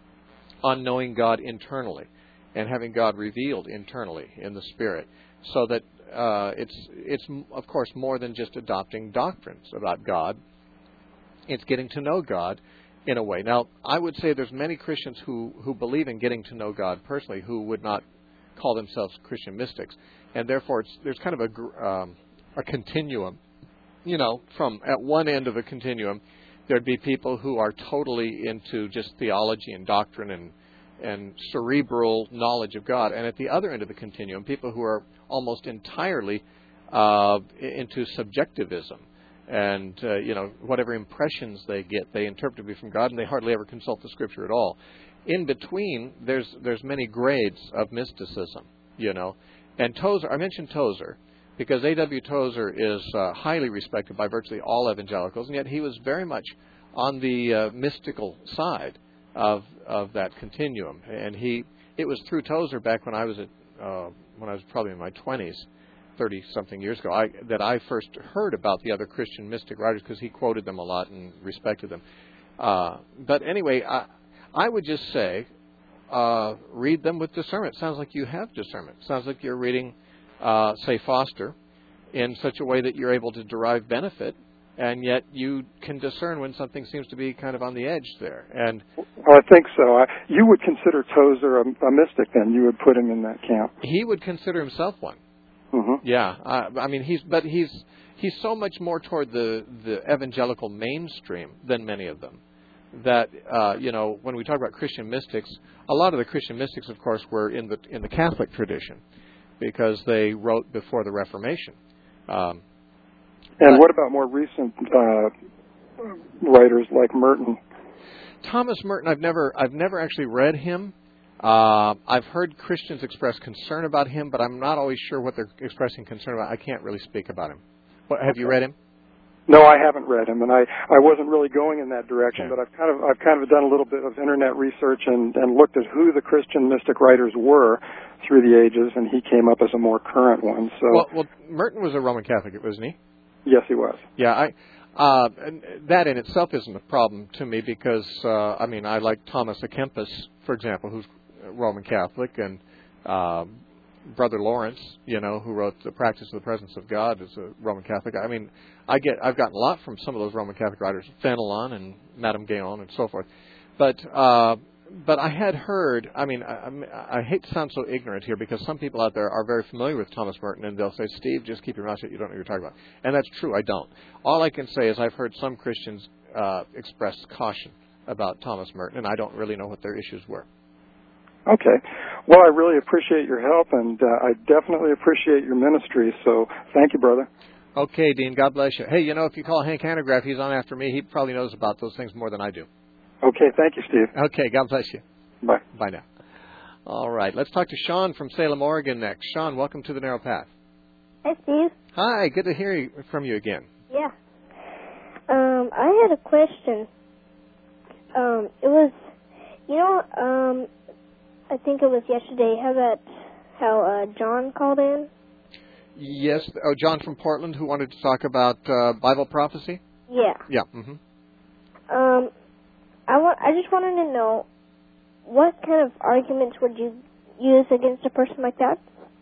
on knowing God internally and having God revealed internally in the Spirit, so that uh, it's it's of course more than just adopting doctrines about God. It's getting to know God in a way. Now, I would say there's many Christians who, who believe in getting to know God personally, who would not call themselves Christian mystics, and therefore it's, there's kind of a, um, a continuum. You know, from at one end of a continuum, there'd be people who are totally into just theology and doctrine and and cerebral knowledge of God, and at the other end of the continuum, people who are almost entirely uh, into subjectivism, and uh, you know, whatever impressions they get, they interpret to be from God, and they hardly ever consult the Scripture at all. In between, there's there's many grades of mysticism, you know. And Tozer, I mentioned Tozer because A W Tozer is uh, highly respected by virtually all evangelicals, and yet he was very much on the uh, mystical side of of that continuum. And he, it was through Tozer back when I was at uh, when I was probably in my twenties, thirty something years ago, I, that I first heard about the other Christian mystic writers, because he quoted them a lot and respected them. Uh, but anyway, I. I would just say, uh, read them with discernment. Sounds like you have discernment. Sounds like you're reading, uh, say, Foster, in such a way that you're able to derive benefit, and yet you can discern when something seems to be kind of on the edge there. And well, I think so. I, you would consider Tozer a, a mystic, then. You would put him in that camp. He would consider himself one. Mm-hmm. Yeah. Uh, I mean, he's but he's he's so much more toward the, the evangelical mainstream than many of them. That uh, you know, when we talk about Christian mystics, a lot of the Christian mystics, of course, were in the in the Catholic tradition, because they wrote before the Reformation. Um, and what about more recent uh, writers like Merton? Thomas Merton, I've never I've never actually read him. Uh, I've heard Christians express concern about him, but I'm not always sure what they're expressing concern about. I can't really speak about him. What, have okay. you read him? No, I haven't read him, and I, I wasn't really going in that direction. Okay. But I've kind of I've kind of done a little bit of internet research and, and looked at who the Christian mystic writers were through the ages, and he came up as a more current one. So well, well Merton was a Roman Catholic, wasn't he? Yes, he was. Yeah, I Uh, and that in itself isn't a problem to me because, uh, I mean, I like Thomas à Kempis, for example, who's Roman Catholic, and uh, Brother Lawrence, you know, who wrote The Practice of the Presence of God, is a Roman Catholic. I mean, I get, I've gotten a lot from some of those Roman Catholic writers, Fenelon and Madame Guyon and so forth. But uh, but I had heard, I mean, I, I hate to sound so ignorant here because some people out there are very familiar with Thomas Merton and they'll say, Steve, just keep your mouth shut, you don't know what you're talking about. And that's true, I don't. All I can say is I've heard some Christians uh, express caution about Thomas Merton, and I don't really know what their issues were. Okay. Well, I really appreciate your help, and uh, I definitely appreciate your ministry, so thank you, brother. Okay, Dean, God bless you. Hey, you know, if you call Hank Hanegraaff, he's on after me. He probably knows about those things more than I do. Okay, thank you, Steve. Okay, God bless you. Bye. Bye now. All right, let's talk to Sean from Salem, Oregon next. Sean, welcome to the Narrow Path. Hi, Steve. Hi, good to hear you, from you again. Yeah. Um, I had a question. Um, it was, you know, um, I think it was yesterday, how that, how uh, John called in? Yes, oh, John from Portland who wanted to talk about uh, Bible prophecy? Yeah. Yeah. Mm-hmm. Um, I want. I just wanted to know, what kind of arguments would you use against a person like that?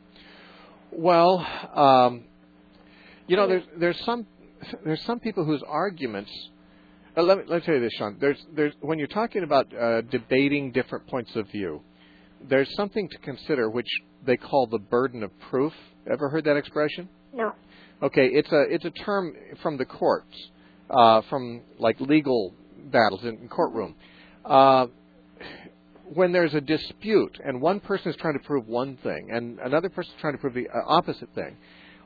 Well, um, you know, there's there's some there's some people whose arguments. Uh, let me let me tell you this, Sean. There's there's when you're talking about uh, debating different points of view, there's something to consider which they call the burden of proof. Ever heard that expression? No. Okay, it's a it's a term from the courts, uh, from like legal battles in, in courtroom. Uh, when there's a dispute and one person is trying to prove one thing and another person is trying to prove the opposite thing,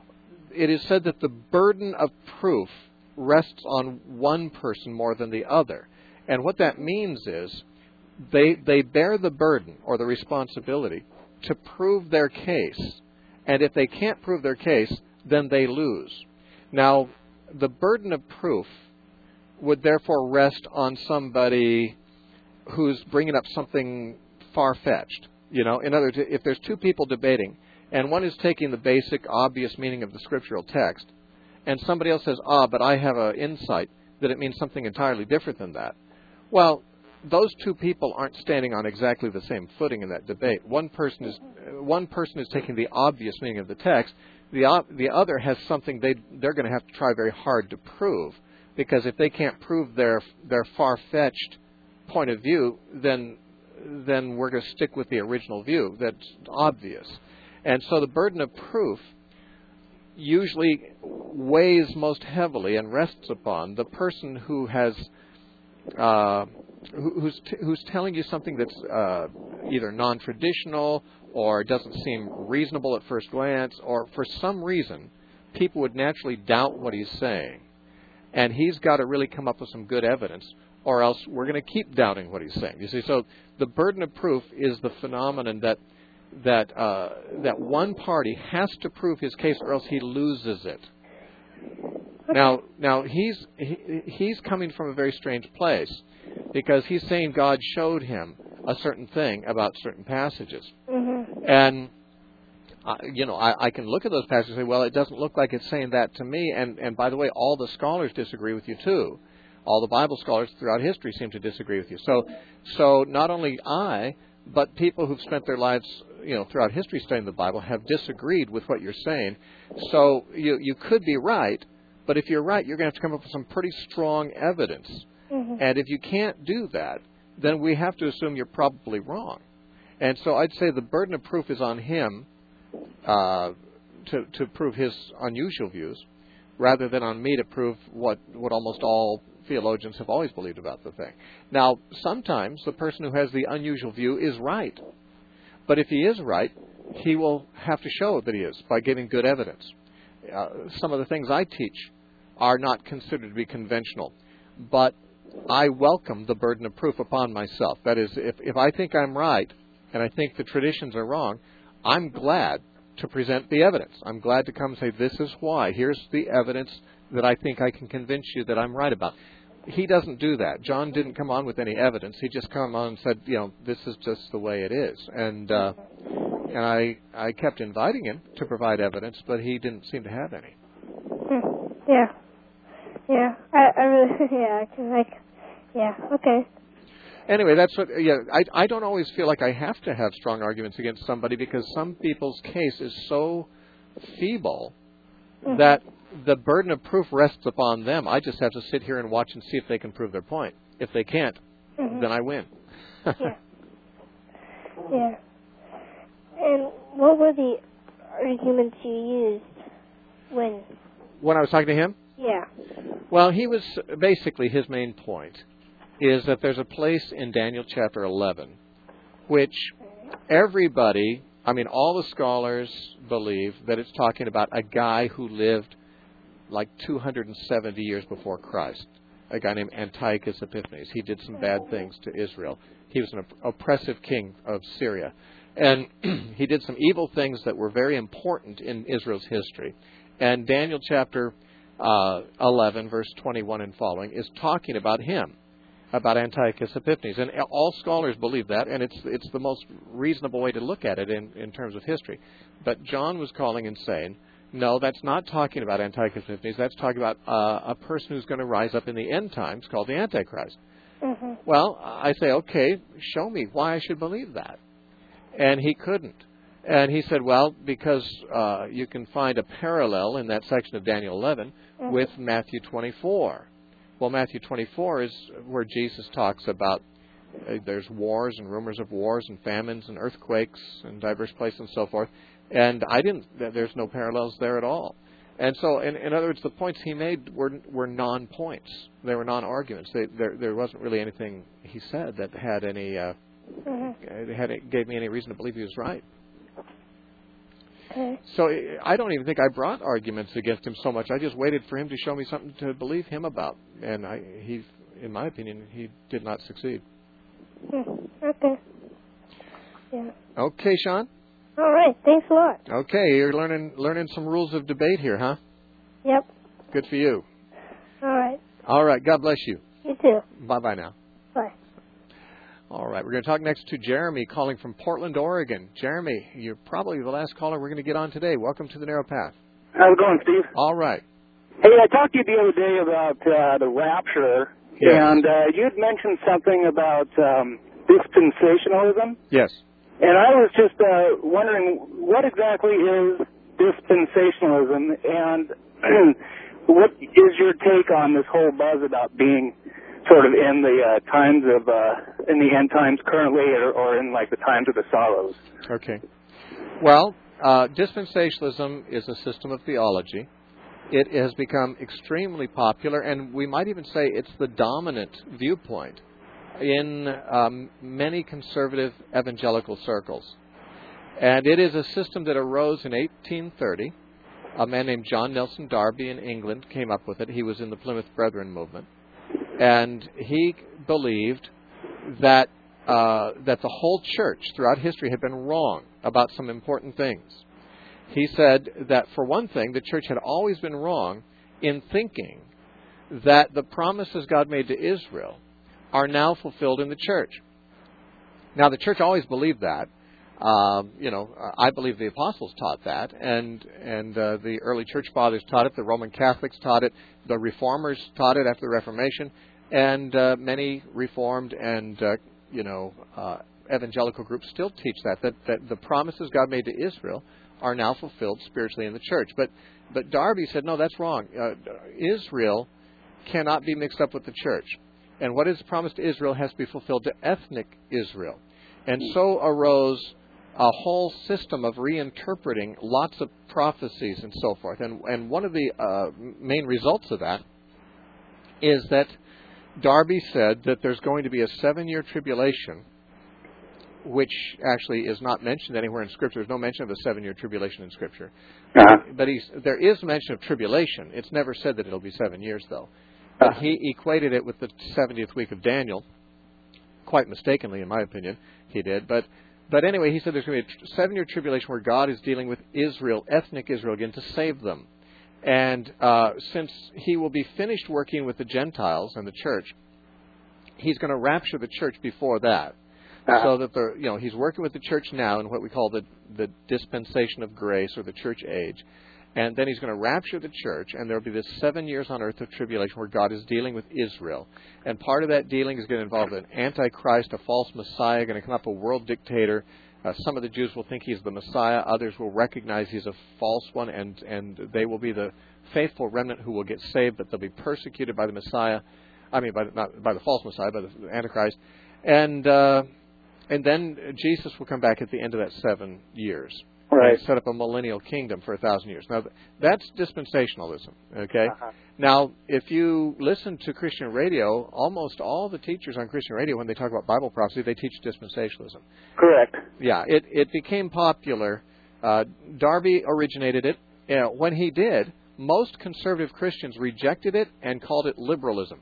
it is said that the burden of proof rests on one person more than the other. And what that means is they they bear the burden or the responsibility to prove their case. And if they can't prove their case, then they lose. Now, the burden of proof would therefore rest on somebody who's bringing up something far-fetched. You know, in other words, if there's two people debating, and one is taking the basic, obvious meaning of the scriptural text, and somebody else says, ah, but I have an insight that it means something entirely different than that. Well, those two people aren't standing on exactly the same footing in that debate. One person is one person is taking the obvious meaning of the text. The the other has something they they're going to have to try very hard to prove, because if they can't prove their their far-fetched point of view, then then we're going to stick with the original view that's obvious. And so the burden of proof usually weighs most heavily and rests upon the person who has uh, who, who's t- who's telling you something that's uh, either non-traditional or doesn't seem reasonable at first glance, or for some reason people would naturally doubt what he's saying. And he's got to really come up with some good evidence, or else we're going to keep doubting what he's saying. You see, so the burden of proof is the phenomenon that that uh, that one party has to prove his case, or else he loses it. Now, now he's he, he's coming from a very strange place, because he's saying God showed him a certain thing about certain passages, mm-hmm. and uh, you know I, I can look at those passages and say, well, it doesn't look like it's saying that to me. And and by the way, all the scholars disagree with you too. All the Bible scholars throughout history seem to disagree with you. So so not only I, but people who've spent their lives, you know, throughout history studying the Bible have disagreed with what you're saying. So you you could be right, but if you're right, you're going to have to come up with some pretty strong evidence. Mm-hmm. And if you can't do that, then we have to assume you're probably wrong. And so I'd say the burden of proof is on him uh, to to prove his unusual views, rather than on me to prove what what almost all theologians have always believed about the thing. Now, sometimes the person who has the unusual view is right. But if he is right, he will have to show that he is by giving good evidence. Uh, some of the things I teach are not considered to be conventional, but I welcome the burden of proof upon myself. That is, if, if I think I'm right and I think the traditions are wrong, I'm glad to present the evidence. I'm glad to come and say, this is why. Here's the evidence that I think I can convince you that I'm right about. He doesn't do that. John didn't come on with any evidence. He just come on and said, you know, this is just the way it is. And uh, and I I kept inviting him to provide evidence, but he didn't seem to have any. Hmm. Yeah. Yeah, I, I really, yeah, I can, like, yeah, okay. Anyway, that's what, yeah, I, I don't always feel like I have to have strong arguments against somebody because some people's case is so feeble mm-hmm. that the burden of proof rests upon them. I just have to sit here and watch and see if they can prove their point. If they can't, mm-hmm. then I win. Yeah. Yeah. And what were the arguments you used when? When I was talking to him? Yeah. Well, he was, basically his main point is that there's a place in Daniel chapter eleven which everybody, I mean all the scholars believe that it's talking about a guy who lived like two hundred seventy years before Christ, a guy named Antiochus Epiphanes. He did some bad things to Israel. He was an op- oppressive king of Syria. And he did some evil things that were very important in Israel's history. And Daniel chapter uh, eleven, verse twenty-one and following, is talking about him, about Antiochus Epiphanes. And all scholars believe that, and it's it's the most reasonable way to look at it in, in terms of history. But John was calling and saying, no, that's not talking about Antiochus Epiphanes. That's talking about uh, a person who's going to rise up in the end times called the Antichrist. Mm-hmm. Well, I say, okay, show me why I should believe that. And he couldn't. And he said, well, because uh, you can find a parallel in that section of Daniel eleven mm-hmm. with Matthew twenty-four. Well, Matthew twenty-four is where Jesus talks about uh, there's wars and rumors of wars and famines and earthquakes in diverse places and so forth. And I didn't, there's no parallels there at all. And so, in, in other words, the points he made were were non-points. They were non-arguments. They, there there wasn't really anything he said that had any, uh, mm-hmm. had gave me any reason to believe he was right. Okay. So I don't even think I brought arguments against him so much. I just waited for him to show me something to believe him about. And I, he, in my opinion, he did not succeed. Hmm. Okay. Yeah. Okay, Sean? All right. Thanks a lot. Okay, you're learning learning some rules of debate here, huh? Yep. Good for you. All right. All right. God bless you. You too. Bye-bye now. Bye. All right. We're going to talk next to Jeremy calling from Portland, Oregon. Jeremy, you're probably the last caller we're going to get on today. Welcome to the Narrow Path. How's it going, Steve? All right. Hey, I talked to you the other day about uh, the rapture, yes. and uh, you had mentioned something about um, dispensationalism. Yes. And I was just uh, wondering, what exactly is dispensationalism, and what is your take on this whole buzz about being sort of in the uh, times of, uh, in the end times currently, or, or in like the times of the sorrows? Okay. Well, uh, dispensationalism is a system of theology. It has become extremely popular, and we might even say it's the dominant viewpoint in um, many conservative evangelical circles. And it is a system that arose in eighteen thirty. A man named John Nelson Darby in England came up with it. He was in the Plymouth Brethren movement. And he believed that uh, that the whole church throughout history had been wrong about some important things. He said that, for one thing, the church had always been wrong in thinking that the promises God made to Israel are now fulfilled in the church. Now, the church always believed that. Um, you know, I believe the apostles taught that, and and uh, the early church fathers taught it. The Roman Catholics taught it. The Reformers taught it after the Reformation, and uh, many Reformed and uh, you know uh, evangelical groups still teach that, that that the promises God made to Israel are now fulfilled spiritually in the church. But but Darby said, no, that's wrong. Uh, Israel cannot be mixed up with the church. And what is promised to Israel has to be fulfilled to ethnic Israel. And so arose a whole system of reinterpreting lots of prophecies and so forth. And, and one of the uh, main results of that is that Darby said that there's going to be a seven-year tribulation, which actually is not mentioned anywhere in Scripture. There's no mention of a seven-year tribulation in Scripture. Uh-huh. But he's, there is mention of tribulation. It's never said that it'll be seven years, though. But he equated it with the seventieth week of Daniel, quite mistakenly, in my opinion, he did. But but anyway, he said there's going to be a seven-year tribulation where God is dealing with Israel, ethnic Israel, again, to save them. And uh, since he will be finished working with the Gentiles and the church, he's going to rapture the church before that. Uh-huh. So that the you know he's working with the church now in what we call the, the dispensation of grace, or the church age. And then he's going to rapture the church, and there will be this seven years on earth of tribulation where God is dealing with Israel. And part of that dealing is going to involve an antichrist, a false Messiah, going to come up a world dictator. Uh, some of the Jews will think he's the Messiah. Others will recognize he's a false one, and, and they will be the faithful remnant who will get saved, but they'll be persecuted by the Messiah. I mean, by the, not by the false Messiah, by the Antichrist. And uh, and then Jesus will come back at the end of that seven years. Right. And set up a millennial kingdom for a thousand years. Now, that's dispensationalism, okay? Uh-huh. Now, if you listen to Christian radio, almost all the teachers on Christian radio, when they talk about Bible prophecy, they teach dispensationalism. Correct. Yeah, it, it became popular. Uh, Darby originated it. You know, when he did, most conservative Christians rejected it and called it liberalism.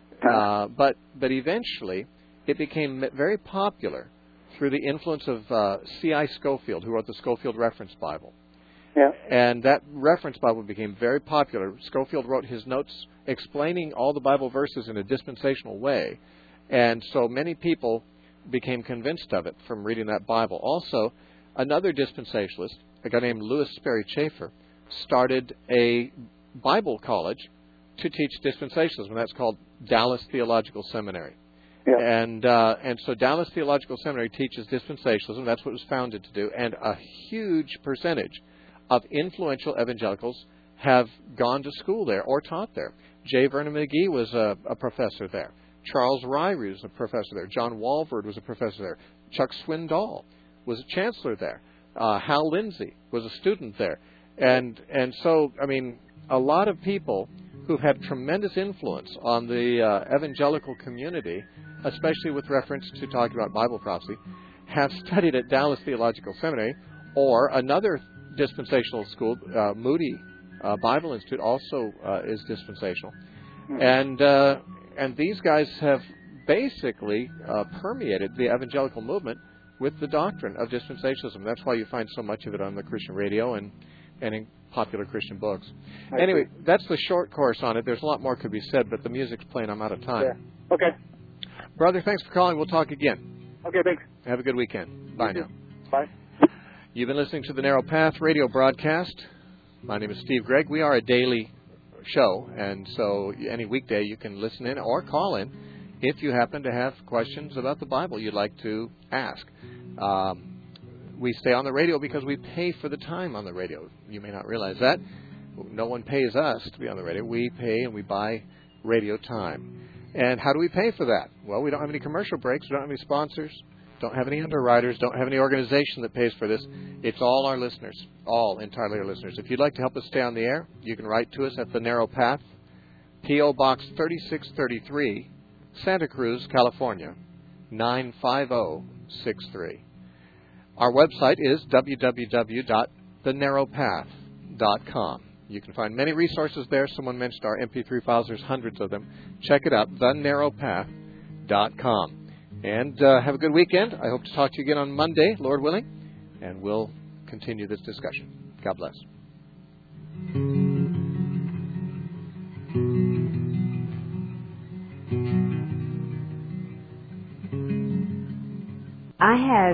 Uh, but but eventually, it became very popular through the influence of uh, C I Scofield, who wrote the Scofield Reference Bible. Yeah. And that reference Bible became very popular. Scofield wrote his notes explaining all the Bible verses in a dispensational way. And so many people became convinced of it from reading that Bible. Also, another dispensationalist, a guy named Louis Sperry Chafer, started a Bible college to teach dispensationalism, and that's called Dallas Theological Seminary. Yeah. And uh, and so Dallas Theological Seminary teaches dispensationalism. That's what it was founded to do. And a huge percentage of influential evangelicals have gone to school there or taught there. J. Vernon McGee was a, a professor there. Charles Ryrie was a professor there. John Walvoord was a professor there. Chuck Swindoll was a chancellor there. Uh, Hal Lindsey was a student there. And and so, I mean, a lot of people who've had tremendous influence on the uh, evangelical community, especially with reference to talking about Bible prophecy, have studied at Dallas Theological Seminary, or another dispensational school, uh, Moody uh, Bible Institute, also uh, is dispensational. Mm-hmm. And uh, and these guys have basically uh, permeated the evangelical movement with the doctrine of dispensationalism. That's why you find so much of it on the Christian radio and, and in popular Christian books. I anyway, see. That's the short course on it. There's a lot more could be said, but the music's playing. I'm out of time. Yeah. Okay. Brother, thanks for calling. We'll talk again. Okay, thanks. Have a good weekend. Bye now. Bye. You've been listening to the Narrow Path radio broadcast. My name is Steve Gregg. We are a daily show, and so any weekday you can listen in or call in if you happen to have questions about the Bible you'd like to ask. Um, we stay on the radio because we pay for the time on the radio. You may not realize that. No one pays us to be on the radio. We pay and we buy radio time. And how do we pay for that? Well, we don't have any commercial breaks. We don't have any sponsors. Don't have any underwriters. Don't have any organization that pays for this. It's all our listeners. All entirely our listeners. If you'd like to help us stay on the air, you can write to us at The Narrow Path, P O Box thirty-six thirty-three, Santa Cruz, California, nine five zero six three. Our website is w w w dot the narrow path dot com. You can find many resources there. Someone mentioned our M P three files. There's hundreds of them. Check it out, the narrow path dot com. And uh, have a good weekend. I hope to talk to you again on Monday, Lord willing, and we'll continue this discussion. God bless. I had